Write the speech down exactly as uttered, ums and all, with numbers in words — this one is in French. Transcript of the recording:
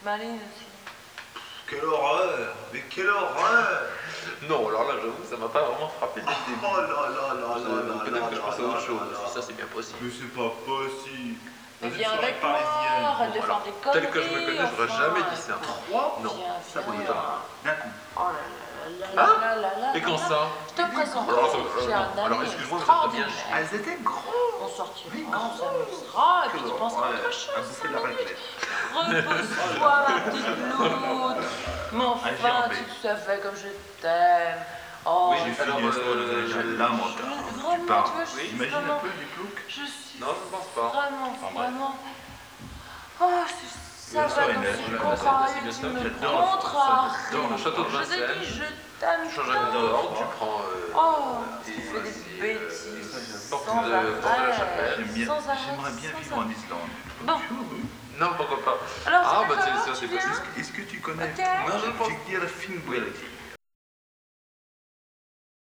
Maline aussi. Quelle horreur! Mais quelle horreur! Non, alors là, j'avoue, ça m'a pas vraiment frappé dès le début. Oh là là là là là Peut-être là que je là pense à là autre là chose là. aussi, ça c'est bien possible. Mais c'est pas possible! Mais Dans une viens soirée avec moi, parisienne. arrête de Bon, faire alors, des conneries. tel que je me connais, j'aurais enfin. jamais dit ça. Trois? Non. Viens, Ça viens. brille pas. D'un coup. Oh là là là Hein là là là Et quand là. ça? Je te présente. Alors, ça- J'ai euh, un non. Alors, ami excuse-moi, mais ça t'a bien extraordinaire. chié. Elles étaient grosses! On sortira, Oui, on grand. s'amusera, et puis tu penses à Ouais, autre à chose. bouffer de la raclette. Repose-toi, ma petite loutre. Mais enfin, gerbé. tu tout à fait comme je t'aime. Oh, Oui, J'ai fait alors, une histoire de euh, Zénachal, là, moi, je- tu vraiment, parles. tu vois, je suis Imagine un vraiment- peu les ploucs. je suis Non, je ne pense pas. vraiment, Enfin, bref. vraiment. Oh, c'est- ça Le va soir, comme il je est- suis il est- contrariée, c'est bien tu ça, me j'adore ça, contraries. j'adore le château de Je Vincennes. te dis, je t'aime. Tu changes un dehors, tu prends. euh, Oh, tu et- fais des et, euh, bêtises. porte Sans de- porte de la arrêt. chapelle. J'aime bien- Sans arrêt, J'aimerais bien sans vivre en arrêt. Islande. Bon. Tu vois, oui. Non, pourquoi pas. Alors, Ah, c'est bah tiens, d'accord, ça tu c'est viens possible. Est-ce que tu connais Ok. Non, je ne pense Jigdir Finguelti?